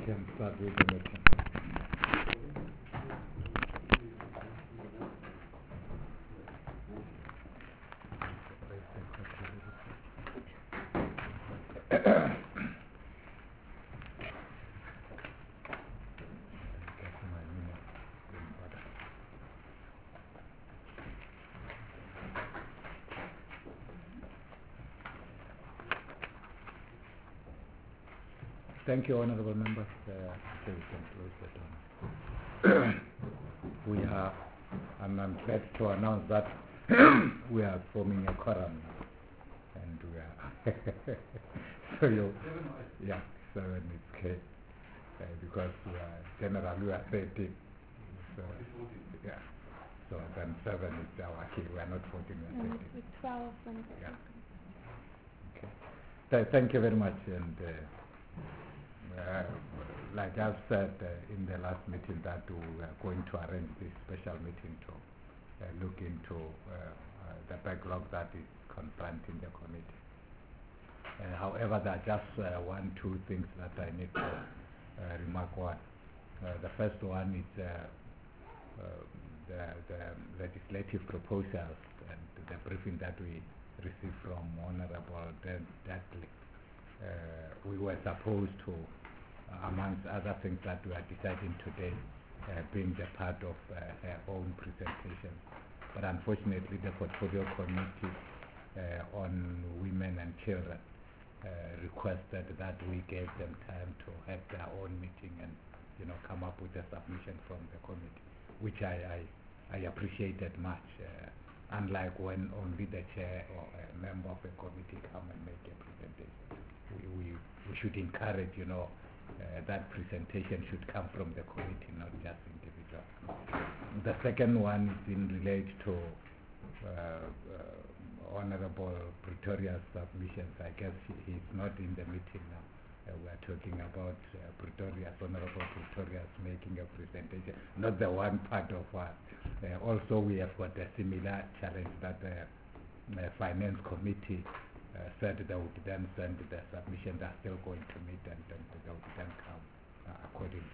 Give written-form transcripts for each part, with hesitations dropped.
can start with the meeting. Thank you, honorable members. So we can close the door. I'm glad to announce that we are forming a quorum now, and we are so yeah, 7 is okay, because generally we are 13. So yeah, so then 7 is our key. We are not 14, we are 13. With 12 and yeah. Okay. Thank you very much, and. Like I've said in the last meeting, that we are going to arrange this special meeting to look into the backlog that is confronting the committee. However, there are just 1-2 things that I need to remark on. The first one is the legislative proposals and the briefing that we received from Honorable Dudley. We were supposed to, amongst other things that we are deciding today, being the part of her own presentation. But unfortunately, the Portfolio Committee on Women and Children requested that we gave them time to have their own meeting and, come up with a submission from the committee, which I appreciated much. Unlike when only the chair or a member of a committee come and make a presentation. We should encourage, that presentation should come from the committee, not just individuals. The second one is in relation to Honorable Pretoria's submissions. I guess he's not in the meeting now. We are talking about Honorable Pretoria's making a presentation, not the one part of us. Also, we have got a similar challenge that the Finance Committee said they would then send the submission. They're still going to meet, and they would then come accordingly.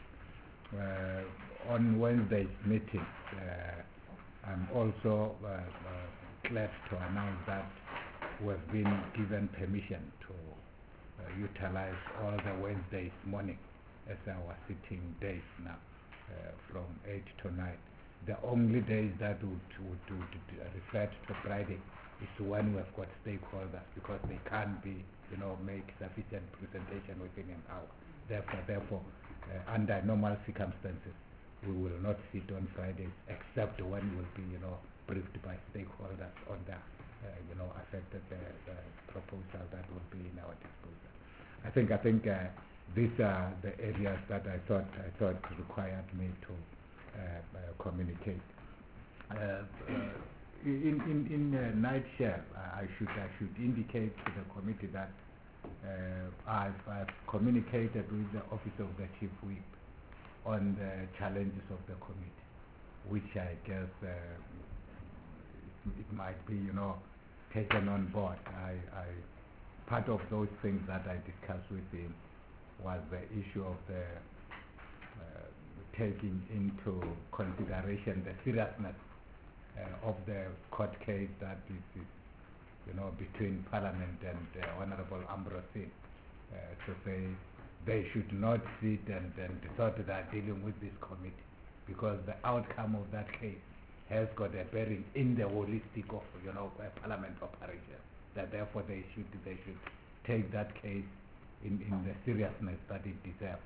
On Wednesday's meeting, I'm also glad to announce that we've been given permission to utilize all the Wednesdays morning as our sitting days now, from 8 to 9. The only days that would refer to Friday is when we've got stakeholders, because they can't be, make sufficient presentation within an hour. Therefore, under normal circumstances, we will not sit on Fridays, except when we'll be, briefed by stakeholders on the, affected the proposal that will be in our disposal. I think these are the areas that I thought required me to communicate. In a nutshell, I should indicate to the committee that I've communicated with the Office of the Chief Whip on the challenges of the committee, which I guess it might be, taken on board. Part of those things that I discussed with him was the issue of the taking into consideration the seriousness of the court case that is between Parliament and Honorable Ambrosini, to say they should not sit and thought they are dealing with this committee, because the outcome of that case has got a bearing in the holistic of Parliament operation. That therefore they should take that case in the seriousness that it deserves.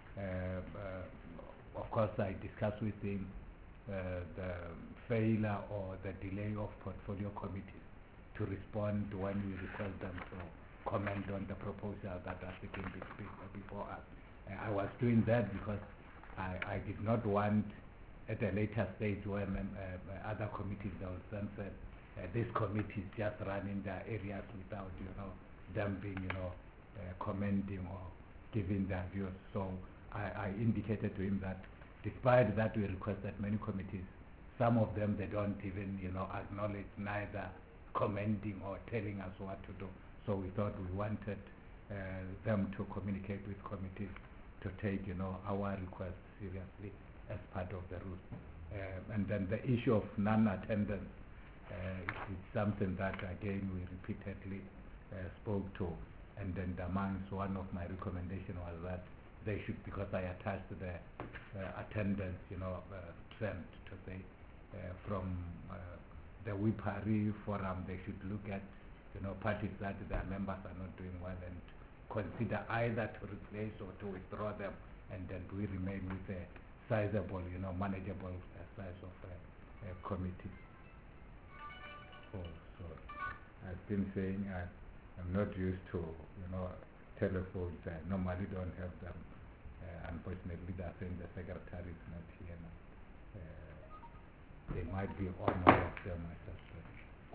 Of course, I discussed with him the failure or the delay of portfolio committees to respond when we request them to comment on the proposal that are sitting before us. I was doing that because I did not want, at a later stage, when other committees will then say this committee is just running their areas without them being commenting or giving their views. So I indicated to him that despite that we requested many committees, some of them they don't even acknowledge, neither commenting or telling us what to do. So we thought we wanted them to communicate with committees to take, our request seriously as part of the rules. And then the issue of non-attendance is something that again we repeatedly spoke to, and then amongst one of my recommendations was that they should, because I attached the attendance, trend to say from the WIPARI forum, they should look at parties that their members are not doing well and consider either to replace or to withdraw them, and then we remain with a sizable, manageable size of committee. Oh, sorry. I've been saying I'm not used to, telephones. I normally don't have them. Unfortunately, they're saying the secretary is not here now. They might be on all of them, I suspect.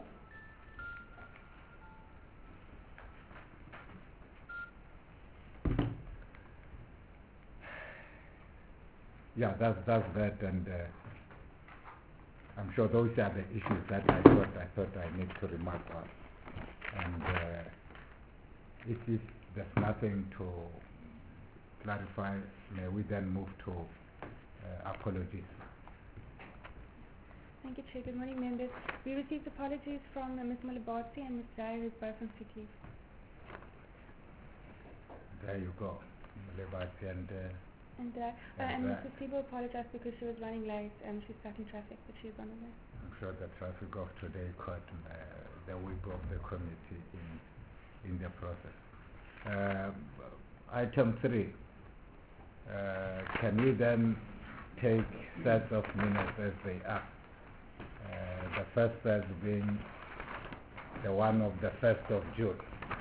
Yeah, that's that, and I'm sure those are the issues that I thought I need to remark on. And if there's nothing to clarify, may we then move to apologies. Thank you, Chair. Good morning, members. We received apologies from Ms. Malabati and Ms. Dyer, who's both on sick leave. There you go, Malabati and Mrs. People apologized because she was running late and she's stuck in traffic, but she's on her way. I'm sure the traffic of today caught the whip of the committee in the process. Item 3. Can we then take sets of minutes as they are? The first set being the one of the 1st of June.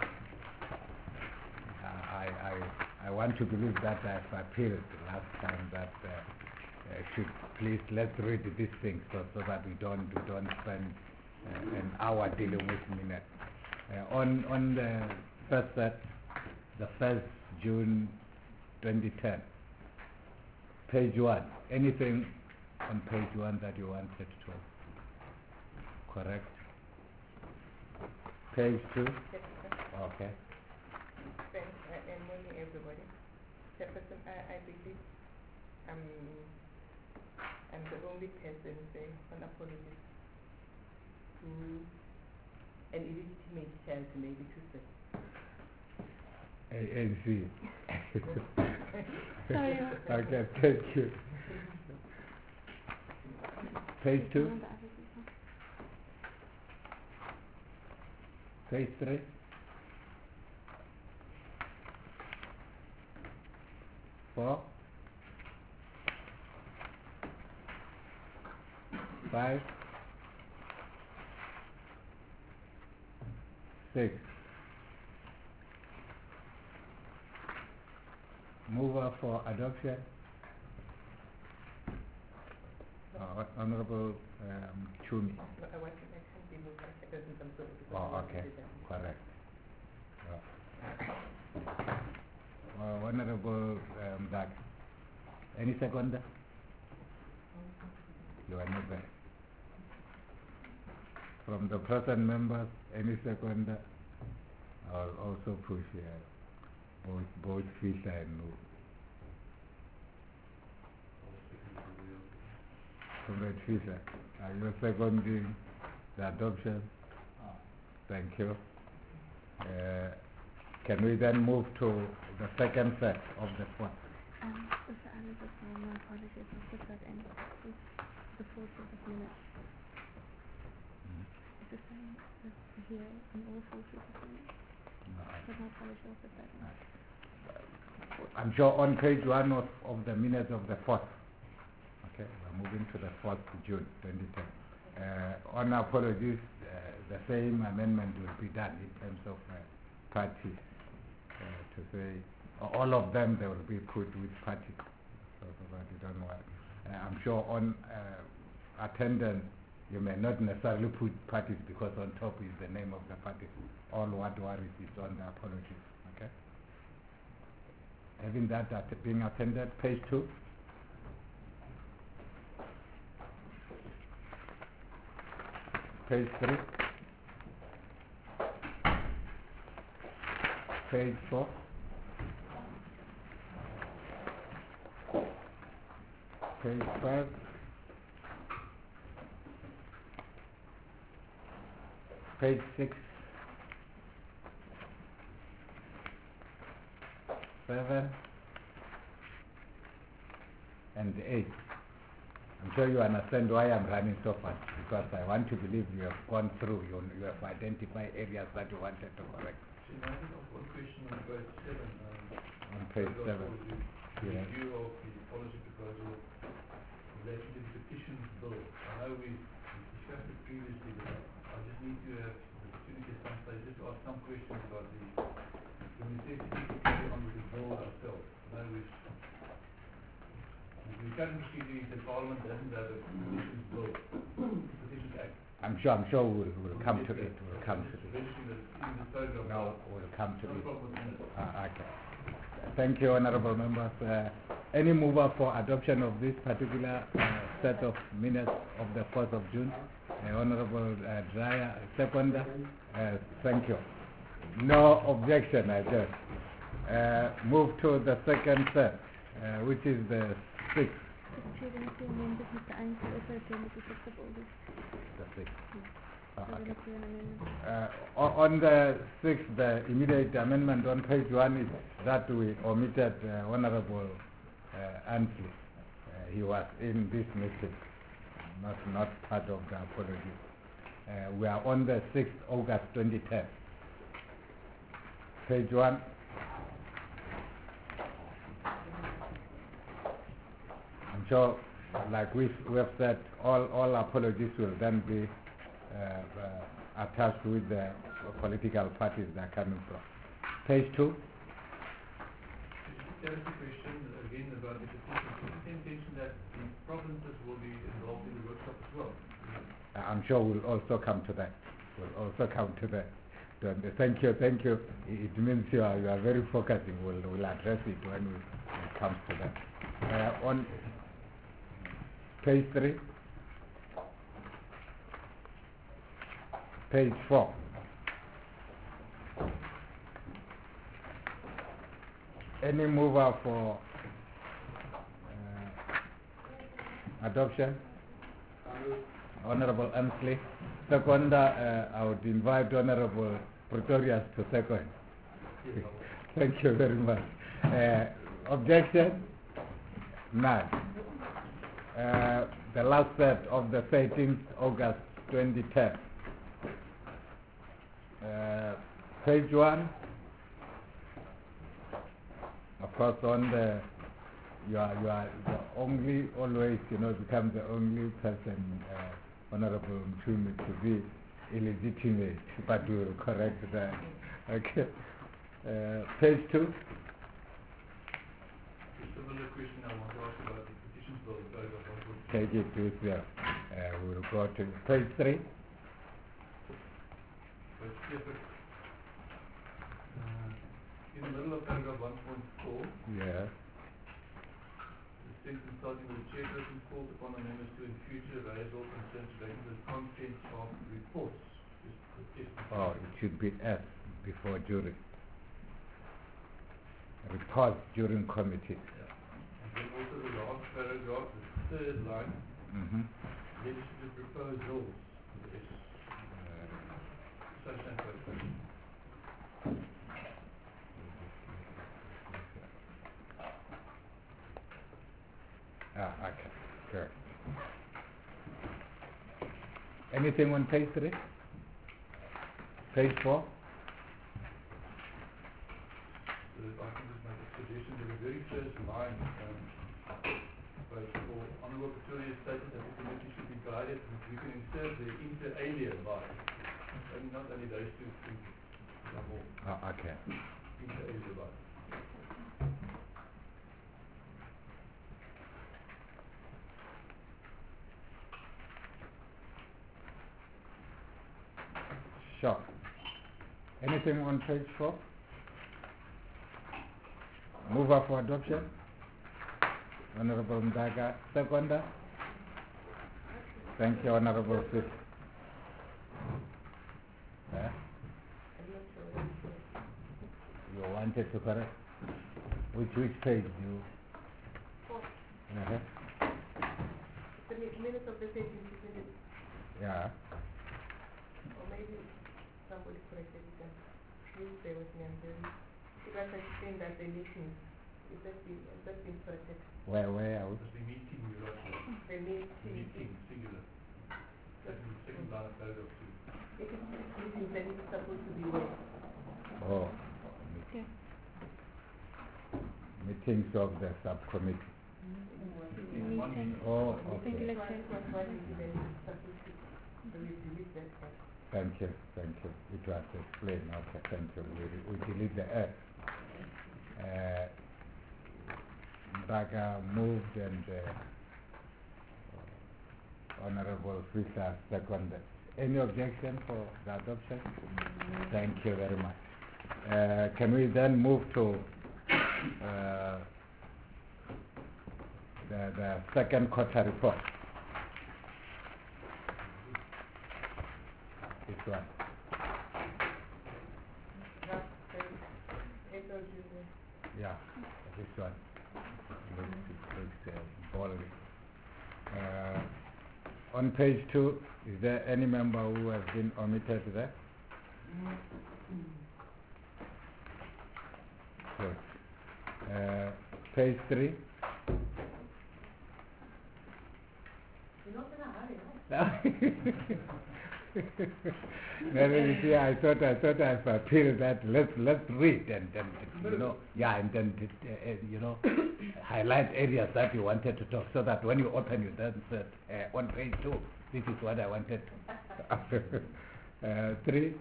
I want to believe that I've appealed last time that should please let's read these things so that we don't spend an hour dealing with minutes. On the first set, the 1st June 2010, page 1. Anything on page 1 that you wanted to correct? Page 2? Okay. Good morning, everybody. Chairperson, I believe I'm the only person saying an apology to an illegitimate child, maybe to say. ANC. Sorry. Okay, thank you. Page 2? Page 3? 4? 5? 6? Mover for adoption? Honorable Chumi. No, I want to mention the move by Chairperson Samson. Oh, okay, correct. Honorable Dag. Any seconder? You are not there. From the present members, any seconder? I'll also push both Fisher and Nu. Comrade Fisher, are you seconding the adoption? Thank you. Can we then move to the second set of the fourth? Mr. Allen, just my apologies. I'll put that in with the full set of minutes. It's the same as here in all full set of minutes. No, But my apologies, I'll put that in. I'm sure on page 1 of the minutes of the 4th. Okay, we're moving to the 4th June 2010. On apologies, the same amendment will be done in terms of parties. To say all of them, they will be put with parties, so that you don't worry. I'm sure on attendance, you may not necessarily put parties because on top is the name of the party. All what worries is on the apologies. Okay. Having that being attended, page 2. Page 3. Page 4. Page 5. Page 6. 7. And 8. I'm sure you understand why I'm running so fast, because I want to believe you have gone through, you have identified areas that you wanted to correct. I have one question on page 7. On page 7. Yes. Review of the policy proposal relating to the petitions bill. I know we discussed it previously, but I just need to have the opportunity at some stage just to ask some questions about the necessity to carry on with the bill ourselves. I know the current procedure is that Parliament doesn't have a petitions bill, petitions act. I'm sure we'll come to it. We'll come to it. Registering that in this program. No, we'll come to No it. problem with minutes. Okay. Thank you, honorable members. Any mover for adoption of this particular set of minutes of the 4th of June? Honorable Dreyer, seconder. Thank you. No objection, I guess. Move to the second set, which is the 6th. Excellency members, Mr. Ainsley also attended the 6th of August. The 6th. Okay. On the 6th, the immediate amendment on page 1 is that we omitted Honorable Ansley. He was in this meeting, not part of the apology. We are on the 6th August 2010. Page 1. I'm sure, like we have said, all apologies will then be attached with the political parties they are coming from. Page 2. There is a question again about the petition. Is the intention that the provinces will be involved in the workshop as well? I'm sure we'll also come to that. We'll also come to that. Thank you. It means you are very focusing. We'll address it when it comes to that. On page 3. Page 4. Any mover for adoption? Honorable Ansley. Second, I would invite Honorable Pretorius to second. Thank you very much. Objection? None. The last set of the 13th August 2010. Page 1. Of course, on the you are the only always become the only person, Honorable Mchumi, to be illegitimate, but we will correct that. Okay. Page 2. A similar question I want to ask about the petitions bill. Take it to there. We will go to page 3. In the middle of paragraph 1.4, Yeah. the sentence starting with the chairperson calls upon the members to in future raise all concerns relating to the content of reports. Oh, it should be S before jury. Reports during committee. Yeah. And then also the last paragraph, the third line, legislative proposals. Okay, good. Anything on page 3? Page 4? I can just make a suggestion to the very first line, page 4. Honorable Pretorius stated that the committee should be guided, we can insert the inter alia by. Not only those two things. Okay. Inter alia by. Sure. Anything on page 4? Mover for adoption? Honorable Mdaga, seconder? Thank you, Honorable Fifth. You wanted to correct? Which page do you? minutes of the 13th, Yeah. or maybe somebody corrected it. Please bear with me. It was explained that the meetings, that's been corrected. Where are we? It's the meeting you wrote there. The Meeting, meeting. singular. That's the second line of paragraph 2. It is meetings that it's supposed to be where? Oh, Yeah. meetings of the subcommittee. In one Meeting. meeting. Oh, Singular okay. case. One meeting that is supposed to, so we delete that part. Thank you. It was explained. Okay, thank you. We delete the F. Braga moved and Honorable Fisher seconded. Any objection for the adoption? Thank you very much. Can we then move to the second quarter report? This one. Draft April, June. Yeah, this one. Looks bold. On page 2, is there any member who has been omitted there? Good. Page 3. You're not in a hurry, No, you see, I thought I've appealed that let's read and then highlight areas that you wanted to talk, so that when you open you then said on page 2, this is what I wanted. 3.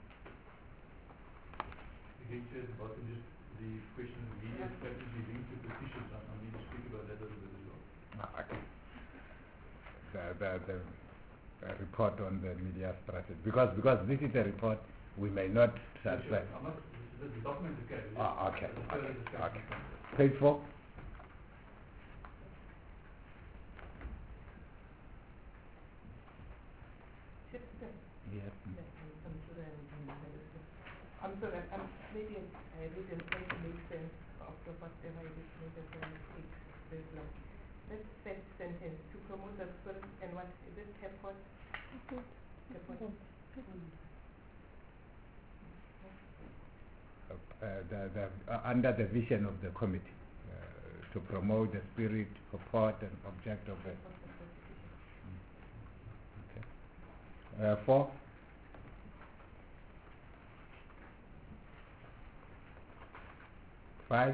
Again, Chair, at the bottom, just the question of media strategy linked to petitions. I need to speak about that a little bit as well. Okay. The report on the media strategy, because this is a report we may not transfer. I'm not, the document is okay. Okay. Page 4. Yes. I'm sorry, maybe I didn't make sense of whatever I did make a mistake. This first sentence, to promote the spirit and what is it, Kepot? Under the vision of the committee, to promote the spirit, purport and object of the... Okay. 4. Five.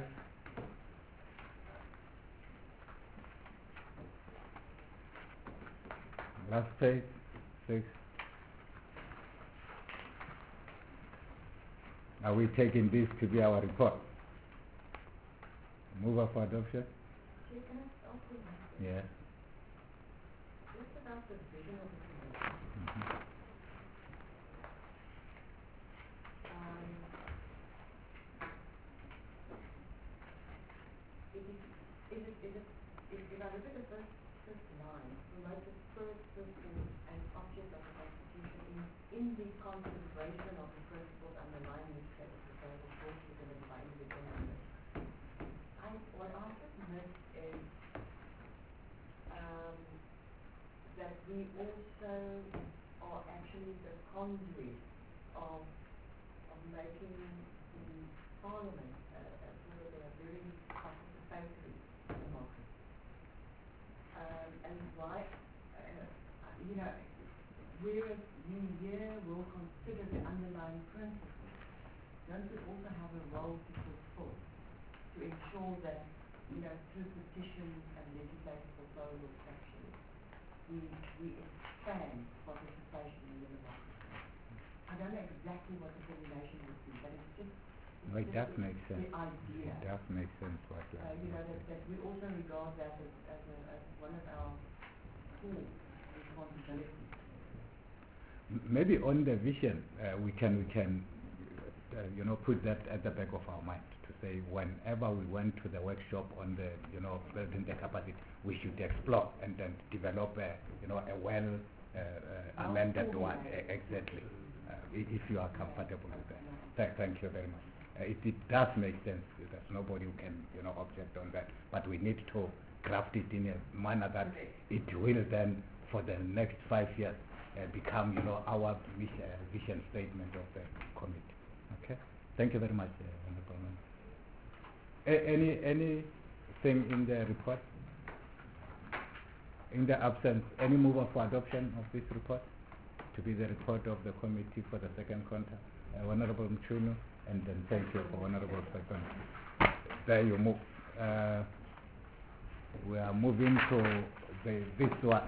Last page. 6. Are we taking this to be our report? Move up for adoption? Can I start with that? Yeah. Just about the vision of the committee. If I look at the first line, promote the spirit, system, and object of the Constitution in the consideration of the principles underlying this proposal delivered by individual members. What I submit is that we also are actually the conduit of making the Parliament sort of a very participatory democracy. And why, whereas we here will consider the underlying principles, don't we also have a role to fulfill to ensure that, through petitions and legislative proposals, actually, we expand participation in the democracy. I don't know exactly what the formulation would be, but it's just It does make sense. the idea. It does make sense what you are that we also regard that as one of our core responsibilities. Maybe on the vision, we can put that at the back of our mind to say whenever we went to the workshop on the building the capacity, we should explore and then develop a well amended one. Exactly. If you are comfortable with that. Thank you very much. It does make sense. There's nobody who can object on that, but we need to crafted in a manner that it will then, for the next 5 years, become, our vision statement of the committee. Okay. Thank you very much, Honorable Member. Anything in the report? In the absence, any mover for adoption of this report to be the report of the committee for the second contact? Honorable Mchunu, and then thank you for Honorable Second. There you move. We are moving to this one.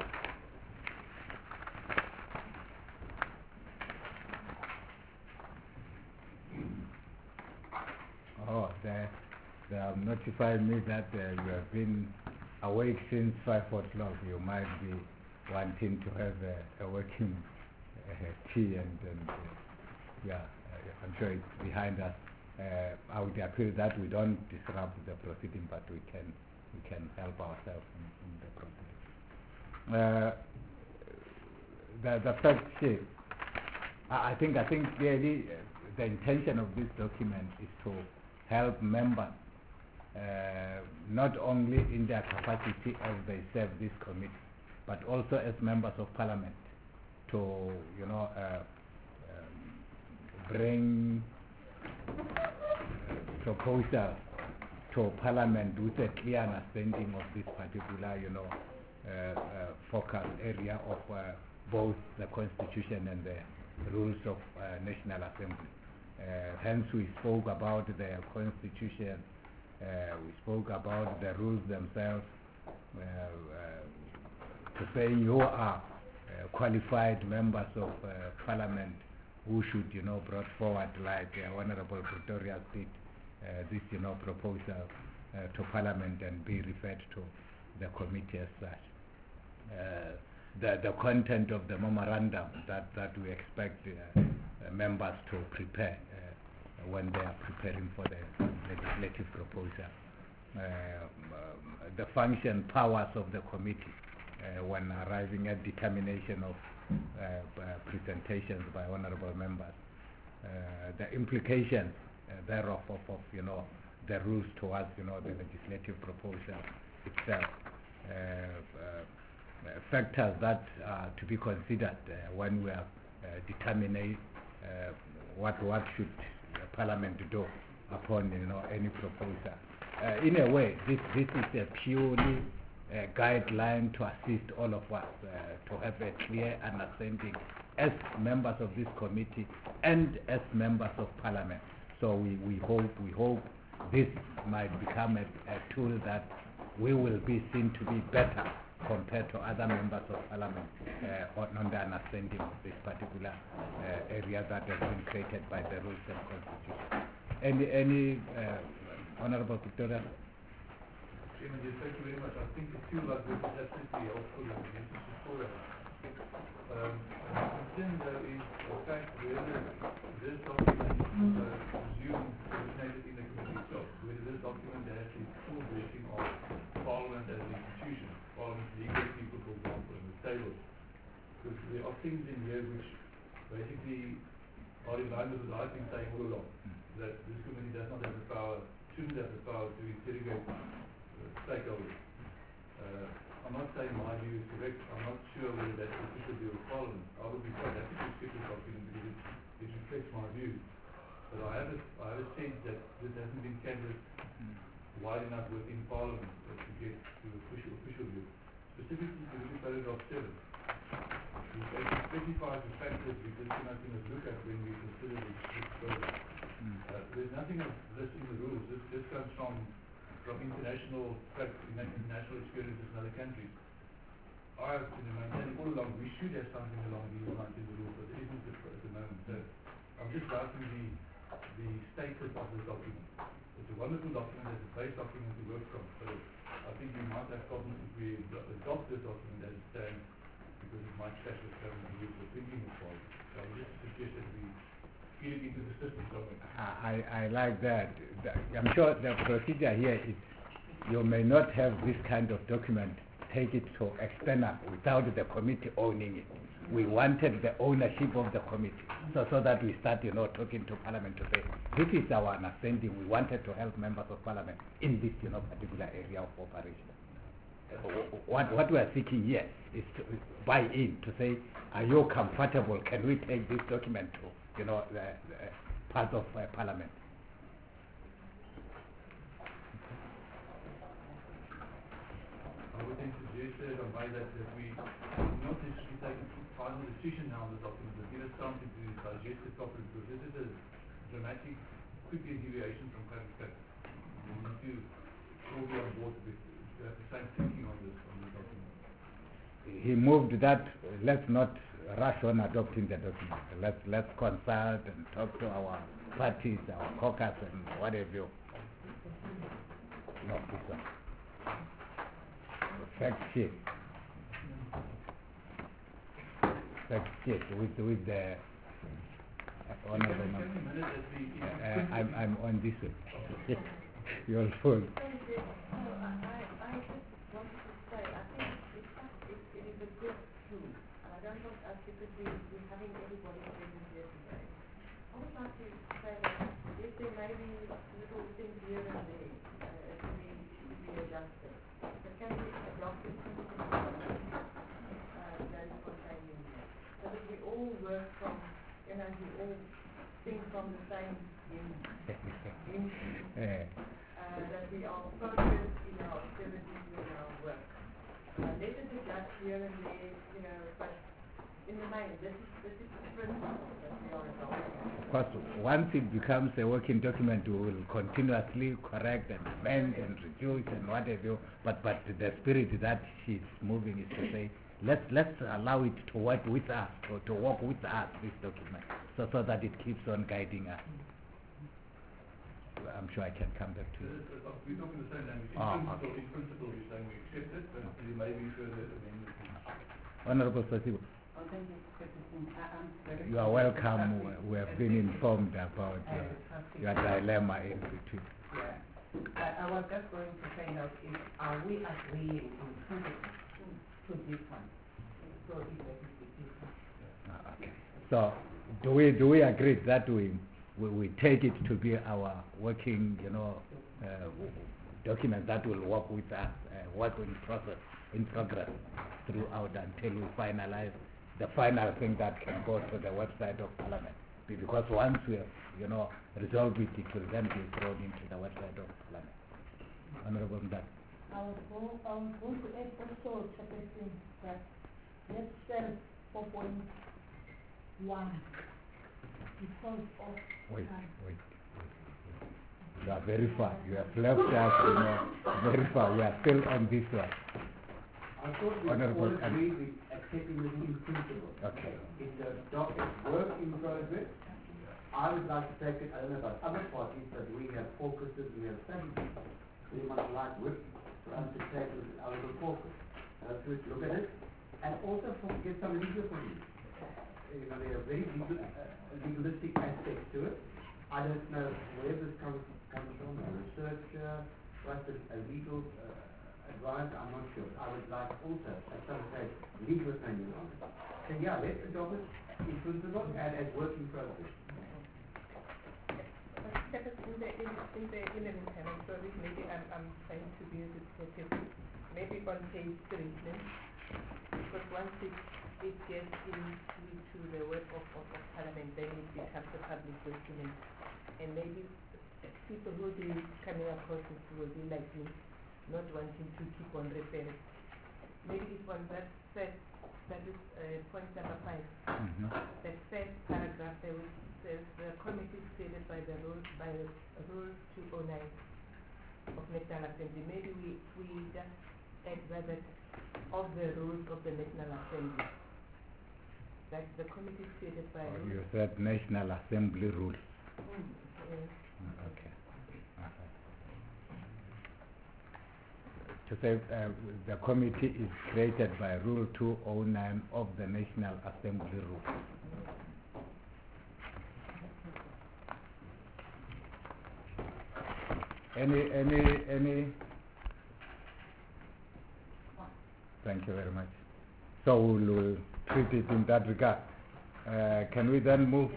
Oh, they have notified me that you have been awake since 5 o'clock. You might be wanting to have a working tea and yeah, I'm sure it's behind us. I would appeal that we don't disrupt the proceeding, but we can help ourselves in the process. The fact sheet. I think really the intention of this document is to help members, not only in their capacity as they serve this committee, but also as members of parliament, to bring proposals to parliament with a clear understanding of this particular focus area of both the constitution and the rules of National Assembly. Hence we spoke about the constitution, we spoke about the rules themselves, to say you are qualified members of parliament who should brought forward, like Honorable Pretoria did, this proposal to parliament and be referred to the committee as such. The content of the memorandum that we expect members to prepare when they are preparing for the legislative proposal. The function powers of the committee when arriving at determination of presentations by honorable members. The implications thereof of the rules towards the legislative proposal itself. Factors that are to be considered when we are determining what should Parliament do upon any proposal. In a way, this is a purely guideline to assist all of us to have a clear understanding as members of this committee and as members of Parliament. So we hope this might become a tool that we will be seen to be better compared to other members of Parliament on the understanding of this particular area that has been created by the rules and constitution. Any Honorable Victoria? Chairman, thank you very much. I think it feels like this is absolutely helpful in the Victoria. The concern though is the fact whether this document presumed originated in the committee itself, whether this document has the full blessing of Parliament as an institution, Parliament's legal people, for example, in the tables. Because there are things in here which basically are in line with what I've been saying all along, that this committee does not have the power, shouldn't have the power to interrogate stakeholders. I'm not saying my view is correct. I'm not sure whether that's the official view of Parliament. I would be quite happy to skip this document because it reflects my view. But I have a sense that this hasn't been canvassed wide enough within Parliament to get to the official view. Specifically, if you look at paragraph 7, it specifies the factors we just cannot look at when we consider this proposal. There's nothing of this in the rules. This comes from international experiences in other countries. I have been maintaining all along we should have something along these lines in the rules, but there isn't at the moment. So I'm just writing the status of this document. It's a wonderful document, it's a base document to work from. So I think we might have problems if we adopt this document as it stands, because it might clash with government rules of thinking as well. So I would just suggest that we feed it into the system somewhere. I like that. I'm sure the procedure here is you may not have this kind of document, take it to external without the committee owning it. We wanted the ownership of the committee, so that we start talking to Parliament to say this is our understanding. We wanted to help members of Parliament in this particular area of operation. What we are seeking here is to buy in, to say, are you comfortable? Can we take this document to, the part of Parliament? I would then suggest by that we not necessarily take a final decision now on the document, but give us time to digest it properly, because this is a dramatic, quick deviation from current practice. We need to all be on board with to have the same thinking on this document. He moved that, let's not rush on adopting the document. Let's consult and talk to our parties, our caucus and what have you. No, this one. Fact sheet. Fact sheet with the honorable member. I'm on this one. You're full. Thank you. No, I just wanted to say, I think it is a good tool, and I don't want us, because we're having everybody present here today. I would like to say that if there may be little things here and there to be adjusted, but can we adopt the principle that is contained in here, so that we all work from, we all think from the same that we are focused in our activities and in our work. Let us adjust here and there, but in the main, this is the principle that we are adopting. Because once it becomes a working document, we will continuously correct and amend and reduce and what have you. But the spirit that she's moving is to say, let's allow it to work with us, or to work with us, this document, so that it keeps on guiding us. I'm sure I can come back to you. We're not in the same language. In principle, we're saying we accept it, but there may be further amendments. Honorable Sasibo. Oh, thank you, President. You are welcome. We have been informed about your dilemma in between. Yeah. I was just going to find out if are we agreeing in principle to this one? So if that is the case. Okay. So do we agree that we take it to be our working, document that will work with us, work in progress throughout until we finalize the final thing that can go to the website of Parliament. Because once we have, resolved it, it will then be thrown into the website of Parliament. Honorable Mdaka. I was going to add also suggesting that let's sell 4.1 because of Wait. You are very far. You have left us, very far. We are still on this one. I thought we all agree with accepting the in principle. Okay. In the docket work in progress, I would like to take it, I don't know about other parties, but we have focuses, we have strategies. We might like work for us to take our little focus. So look at it, and also get some legal opinions. There are very legalistic aspects to it. I don't know where this comes from, a researcher, what's a legal advice, I'm not sure. I would like also, at some stage, legal opinion on it. So yeah, let's adopt it in principle and as work in progress. In the meantime, I'm sorry, maybe I'm trying to be repetitive. Maybe on page 3, because once it gets into the work of Parliament, then it becomes a public document. And maybe people who will be coming across it will be like me, not wanting to keep on referring. Maybe it's on that is point number 5. The first paragraph there, which says the committee stated by Rule 209 of National Assembly. Maybe we just add that of the rules of the National Assembly. That the committee stated by You said National Assembly rules. Yes. Okay. To say the committee is created by Rule 209 of the National Assembly rules. Any? Thank you very much. So we'll treat it in that regard. Can we then move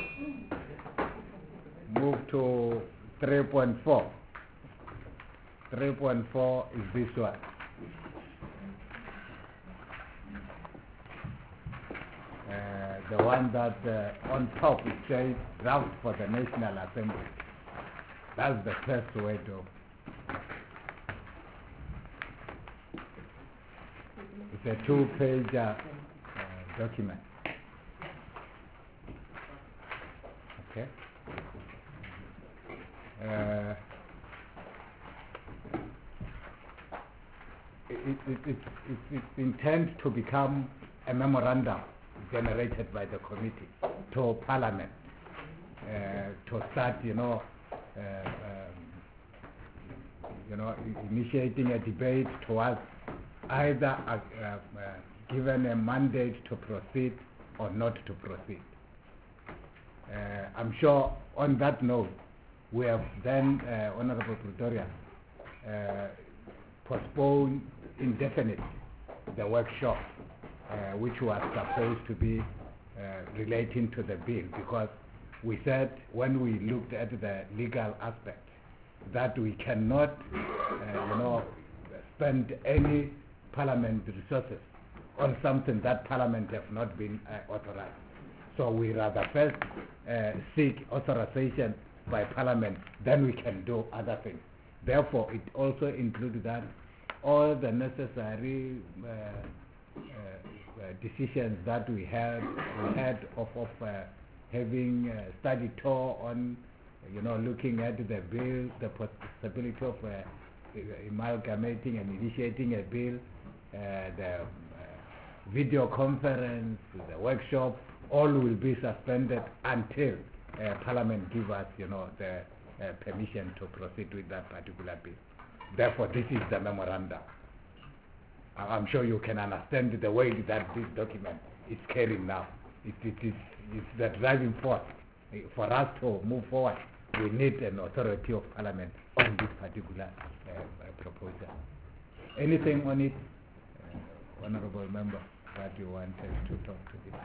to 3.4? 3.4 is this one. the one that on top it says draft for the National Assembly. That's the first way to. It's a two-page document. Okay. It intends to become a memorandum generated by the committee to Parliament to start, initiating a debate towards either given a mandate to proceed or not to proceed. I'm sure on that note, we have then, Honorable Pretoria, postponed indefinitely the workshop which was supposed to be relating to the bill, because we said when we looked at the legal aspect that we cannot spend any Parliament resources on something that Parliament have not been authorized. So we rather first seek authorization by Parliament, then we can do other things. Therefore, it also includes that all the necessary decisions that we had of having a study tour on, looking at the bill, the possibility of amalgamating and initiating a bill, the video conference, the workshop, all will be suspended until Parliament give us, the permission to proceed with that particular bill. Therefore, this is the memorandum. I'm sure you can understand the way that this document is carrying now. It's the driving force. For us to move forward, we need an authority of Parliament on this particular proposal. Anything on it, Honourable Member, that you wanted to talk to this?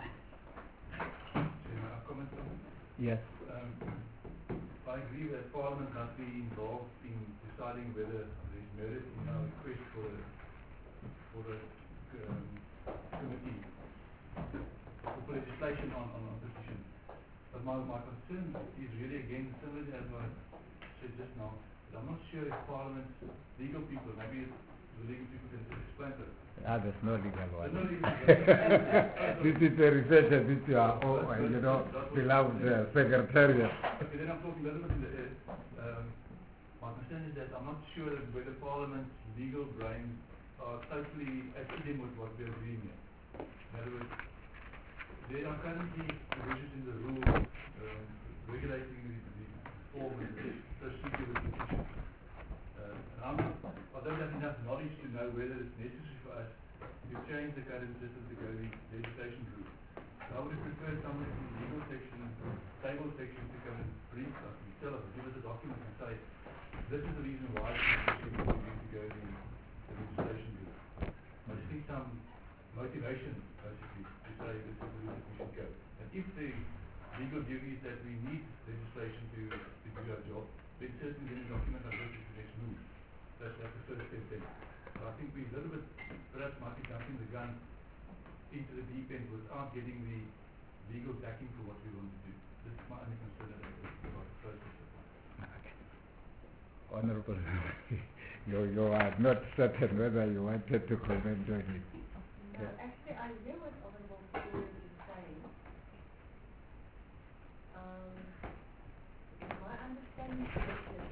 Comment on it? Yes. I agree that Parliament must be involved in deciding whether there is merit in our request for the committee for legislation on petitions. But my concern is really, again, similar as I said just now, that I'm not sure if Parliament's legal people, maybe the legal people can explain that. There's no legal one. There's no legal one. This is a researcher, this is our beloved secretariat. Okay, then I'm talking a little bit in the air. My concern is that I'm not sure whether Parliament's legal brains are totally at idem with what we're doing here. In other words, there are currently provisions in the rules regulating the form and the procedure with petitions. I don't have enough knowledge to know whether it's necessary for us to change the current system to go the legislation route. So I would have preferred someone from the legal section, table section, to come and brief us and tell us, give us a document and say, this is the reason why we need to go the legislation route. I just need some motivation, basically, to say this is the route we should go. And if the legal view is that we need legislation to do our job, then certainly in a document like this is the next move. That's the first step then. But I think we a little bit, perhaps might be jumping the gun into the deep end without getting the legal backing for what we want to do. This is my only concern about the process. Okay. Honourable, you are not certain whether you wanted to comment on it. No, actually, I hear what Honourable Stewart is saying. My understanding is that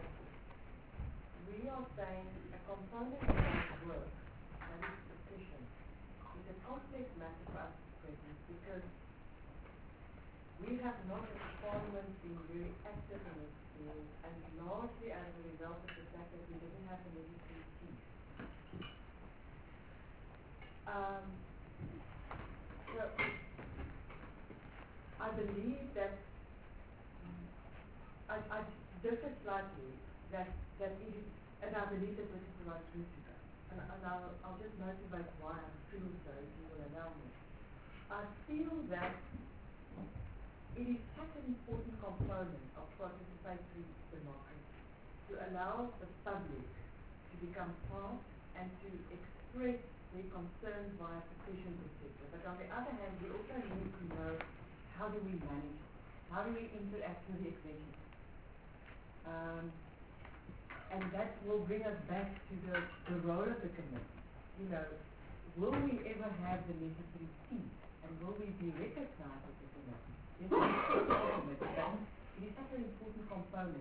we are saying a component of our work, that is petition, is a complex matter for us at present because we have not as a Parliament been very active in this field, and largely as a result of the fact that we didn't have the legislative teeth. So I believe that I differ slightly that it is, and I believe that this is the right route to go. And I'll just motivate why I feel so, if you will allow me. I feel that it is such an important component of participatory democracy to allow the public to become part and to express their concerns via petitions, etc. But on the other hand, we also need to know how do we manage it? How do we interact with the executive? And that will bring us back to the role of the committee. You know, will we ever have the necessary team? And will we be recognized as a committee? Yes, we are a committee, but it is such an important component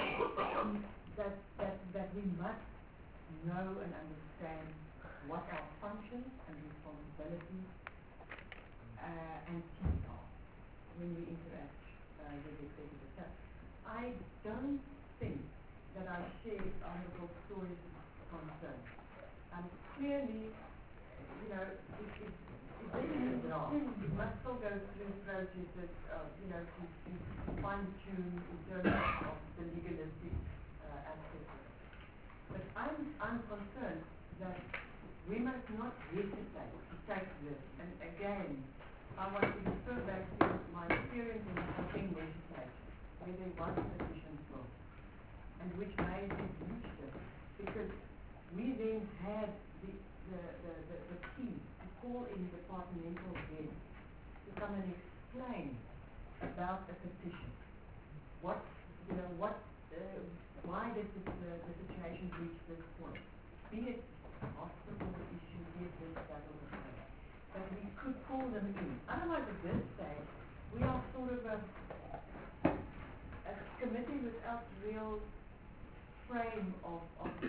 that we must know and understand what our functions and responsibilities and teams are when we interact with the executive. So I don't think that I share Honourable Story's concern. Clearly, you know, it's a draft. It must still go through processes, you know, to fine-tune in terms of the legalistic aspects of it. But I'm concerned that we must not hesitate to take this. And again, I want to refer back to my experience in the Gauteng legislature, where there was a petition bill, and which made a huge difference, because we then had the team to call in departmental heads to come and explain about a petition. What, you know, why did the situation reach this point? Be it a hospital issue, be it this, that, or the other. But we could call them in. Otherwise, at this stage, we are sort of a committee without real frame of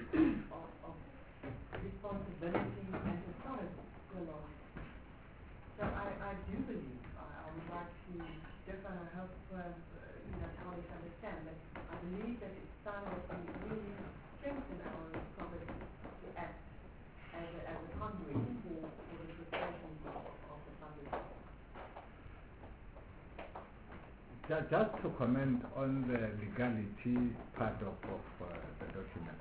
responsibility and authority to a large extent. So I do believe, I would like to differ, and I hope you know, colleagues understand that I believe that it's time that we really strengthen our authority to act as a conduit for the frustrations of the public. Just to comment on the legality part of the document,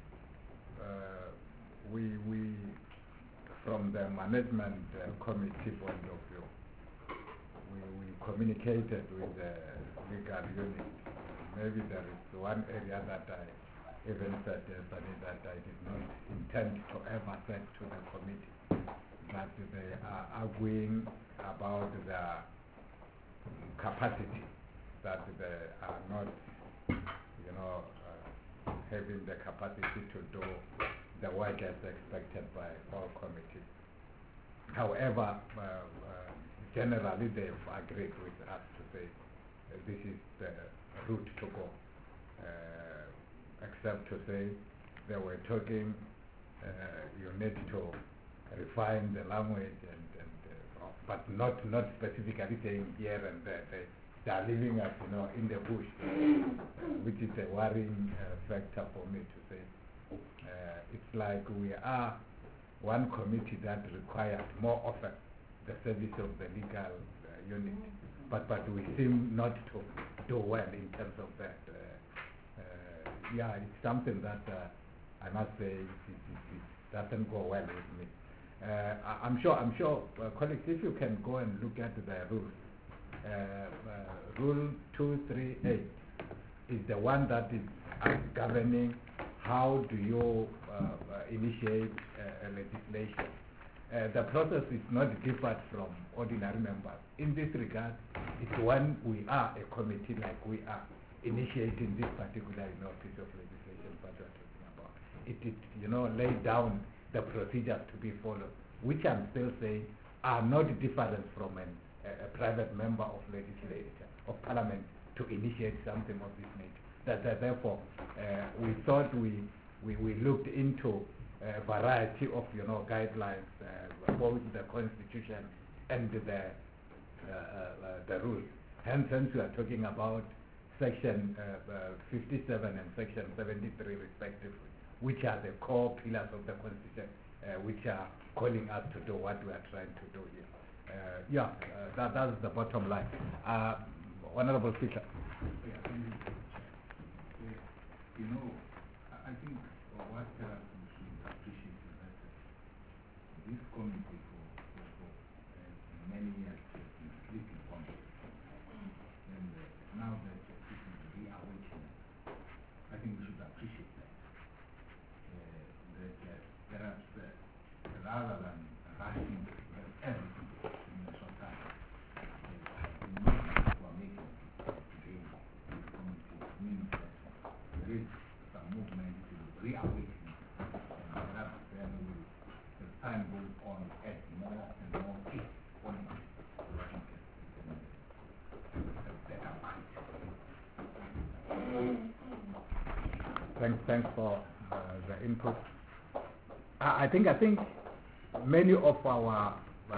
we from the management committee point of view, we communicated with the legal unit. Maybe there is one area that I even said yesterday that I did not intend to ever say to the committee, that they are arguing about the capacity, that they are not, you know, having the capacity to do the work as expected by all committees. However, generally they've agreed with us to say this is the route to go, except to say they were talking, you need to refine the language but not specifically saying here and there. They are leaving us, you know, in the bush, which is a worrying factor for me to say. It's like we are one committee that requires more often the service of the legal unit, but we seem not to do well in terms of that. Yeah, it's something that I must say it doesn't go well with me. I'm sure, colleagues, if you can go and look at the rules, Rule 238 is the one that is governing how do you initiate legislation. The process is not different from ordinary members. In this regard, it's when we are a committee like we are initiating this particular, you know, piece of legislation that we're talking about. It you know, lay down the procedures to be followed, which I'm still saying are not different from a private member of legislature, of parliament, to initiate something of this nature. Therefore, we thought we looked into a variety of, you know, guidelines, both the constitution and the rules. Hence we are talking about section 57 and section 73 respectively, which are the core pillars of the constitution, which are calling us to do what we are trying to do here. That's the bottom line. Honorable Speaker. Yeah, thank you. You know, I think what we should appreciate is that this committee for many years has been sleeping committee. And now that it is reawakening, I think we should appreciate that. That perhaps rather than rushing everything in a short time. For meetings today, the committee means that there is some movement to reawaken, and perhaps then as time goes on, add more and more teeth on it, so that we can have better fight. Thanks for the input. I think many of our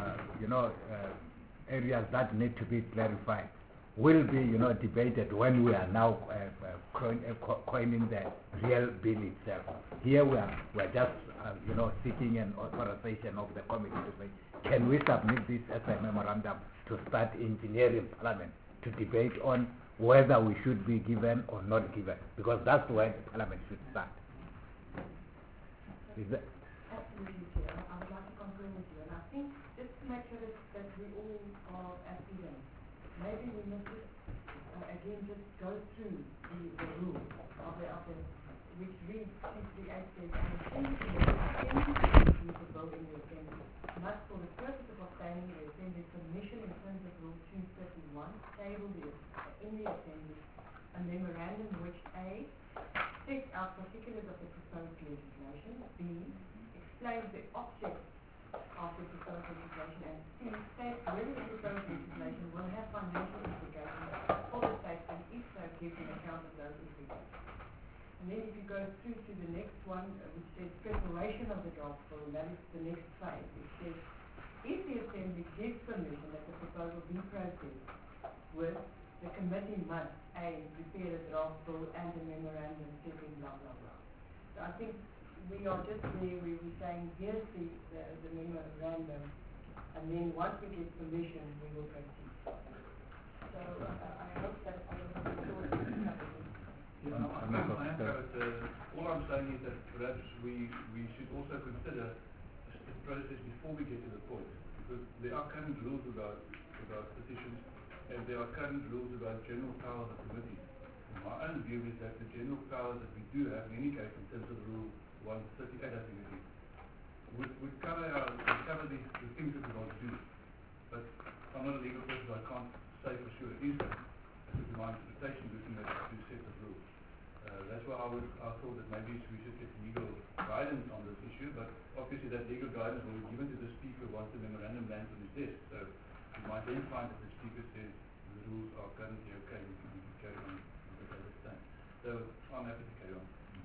areas that need to be clarified will be debated when we are now coining the real bill itself. Here we are just seeking an authorization of the committee to say, can we submit this as a memorandum to start engineering Parliament to debate on whether we should be given or not given, because that's where the Parliament should start. Is that? Absolutely, Chair. I would like to concur with you, and I think just to make sure that we all are at ease, maybe we must just, again, just go through the rules of the which reads 68 says, and the bill in the assembly must, for the purpose of obtaining the assembly permission in terms of Rule 231, table in the assembly a memorandum which A, sets out particulars of the proposed legislation, B, explains the object of the proposed legislation, and C, states whether the proposed legislation will have financial implications for the state, and if so, gives an account of those implications. And then if you go through to the next one, which says preparation of the draft bill, and that is the next phase, which says, if the Assembly gives permission that the proposal be processed with, the committee must, A, prepare a draft bill and a memorandum setting blah, blah, blah. So I think we are just there where we're saying, here's the memorandum, and then once we get permission, we will proceed. So I hope that I will have a short discussion. All I'm saying is that perhaps we should also consider the process before we get to the point, because there are current rules about petitions, and there are current rules about general powers of committees. And my own view is that the general powers that we do have, in any case, in terms of Rule 138, I think it is, would cover the things that we want to do. But I'm not a legal person, so I can't say for sure it is that. That would be my interpretation, looking at the two sets of rules. That's why I thought that maybe we should get legal guidance on this issue, but obviously that legal guidance will be given to the Speaker once the memorandum lands on his desk. So you might then find that the Speaker says the rules are currently okay, we can carry on with as it stands. So I'm happy to carry on.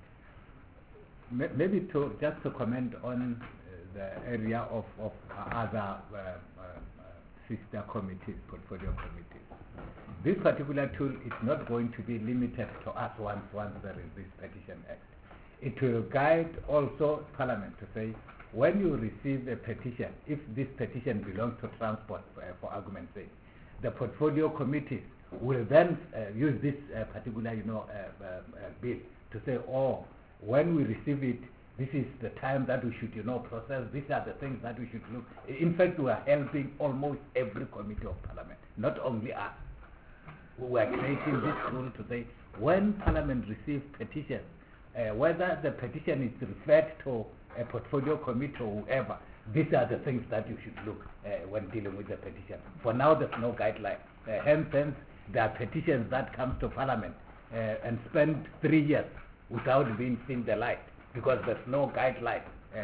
Maybe just to comment on the area of other sister committees, portfolio committees. This particular tool is not going to be limited to us once there is this Petition Act. It will guide also Parliament to say, when you receive a petition, if this petition belongs to transport, for argument's sake, the portfolio committees will then use this particular bill to say, oh, when we receive it, this is the time that we should process, these are the things that we should look. In fact, we are helping almost every committee of Parliament, not only us. We are creating this rule to say, when Parliament receives petitions, whether the petition is referred to a portfolio committee or whoever, these are the things that you should look when dealing with the petition. For now, there's no guideline. Hence, there are petitions that come to Parliament and spend 3 years without being seen the light, because there's no guideline.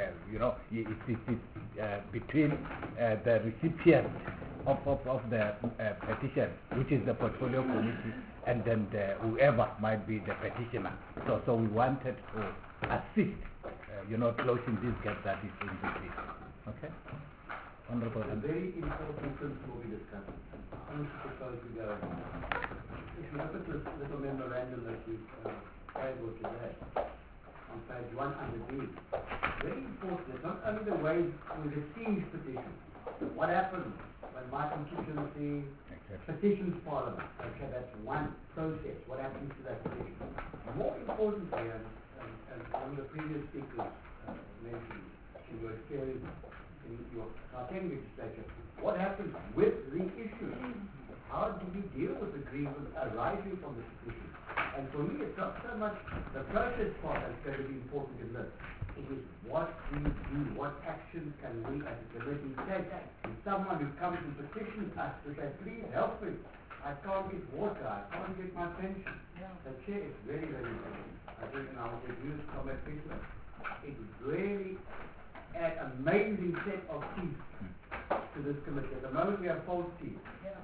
It's between the recipient of the petition, which is the portfolio committee, and then whoever might be the petitioner. So we wanted to assist, closing this gap that is in between. Okay? Honorable. A very important principle we discussed. I want to propose we go. If you look at this little memorandum that we've tabled today, on page 1 under B, very important is not only the way we receive petitions, but what happens when my constituency petitions Parliament. Okay, that's one process. What happens to that petition? More importantly, as one of the previous speakers mentioned, in your experience in your Gauteng legislature, what happens with the issue? how do we deal with the grievances arising from the petition? And for me, it's not so much the process part that's going to be important in this. It is what we do, what actions can we as a committee take. And someone who comes and petitions us to say, please help me. I can't get water, I can't get my pension. The chair is very, very important. I think in our reviews from a business, it really an amazing set of teeth to this committee. At the moment we have false teeth.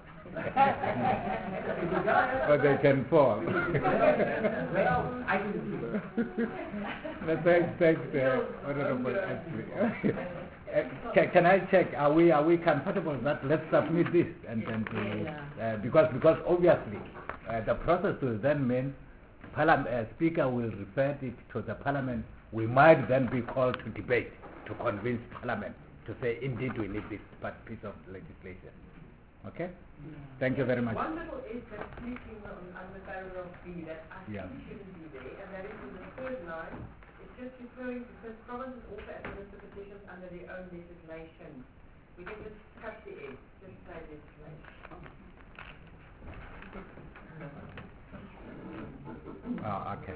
But they can fall. Well, I can see. Thanks, Honorable Ashley. Can I check? Are we comfortable that let's submit this because obviously the process will then mean Speaker will refer it to the Parliament. We might then be called to debate to convince Parliament to say indeed we need this piece of legislation. Okay? Thank you very much. One little is that speaking on the paragraph B that actually shouldn't be there, and that is in the third line. It's just referring to that provinces also administer petitions under their own legislation. We can just cut the A, just say legislation. Oh, okay.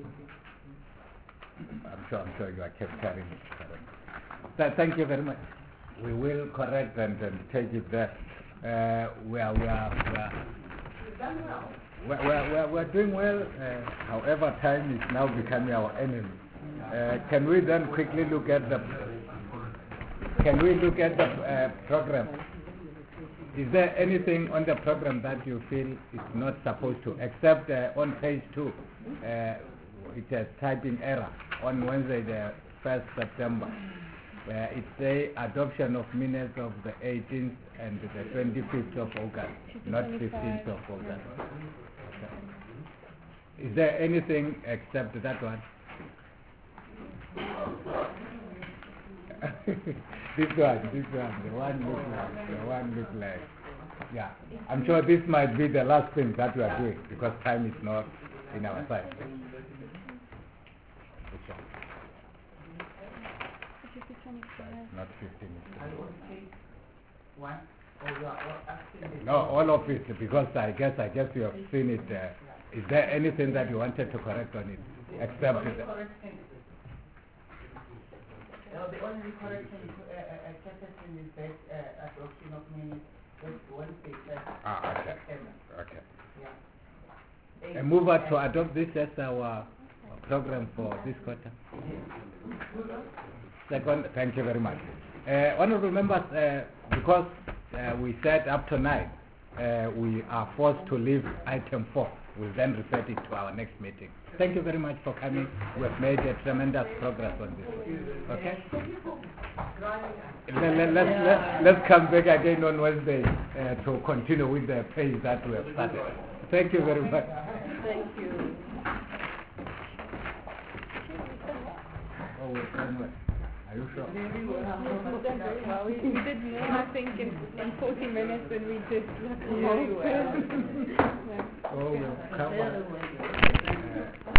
I'm sure you are kept carrying it. Thank you very much. We will correct and take it there. We're doing well. However, time is now becoming our enemy. Can we then quickly look at the program? Is there anything on the program that you feel is not supposed to, except on page 2, it has typing error on Wednesday, the 1st September. It says adoption of minutes of the 18th and the 25th of August, not 15th of August. Okay. Is there anything except that one? This one, the one looks like, yeah. I'm sure this might be the last thing that we are doing because time is not in our side. Not 15. No, all of it, because I guess you have seen it. Is there anything that you wanted to correct on it, except the only correction is that adoption of minutes Wednesday. Okay. Yeah. A mover to adopt this as our program for this quarter. Second, thank you very much. Honorable members, because we said up to 9, we are forced to leave item 4. We'll then refer it to our next meeting. Thank you very much for coming. We have made a tremendous progress on this. Okay? Let's come back again on Wednesday to continue with the pace that we have started. Thank you very much. Thank you. Oh, we've done well. Are you sure? We've done very well. We did more, I think, in 40 minutes than we did very well. Oh, we'll come.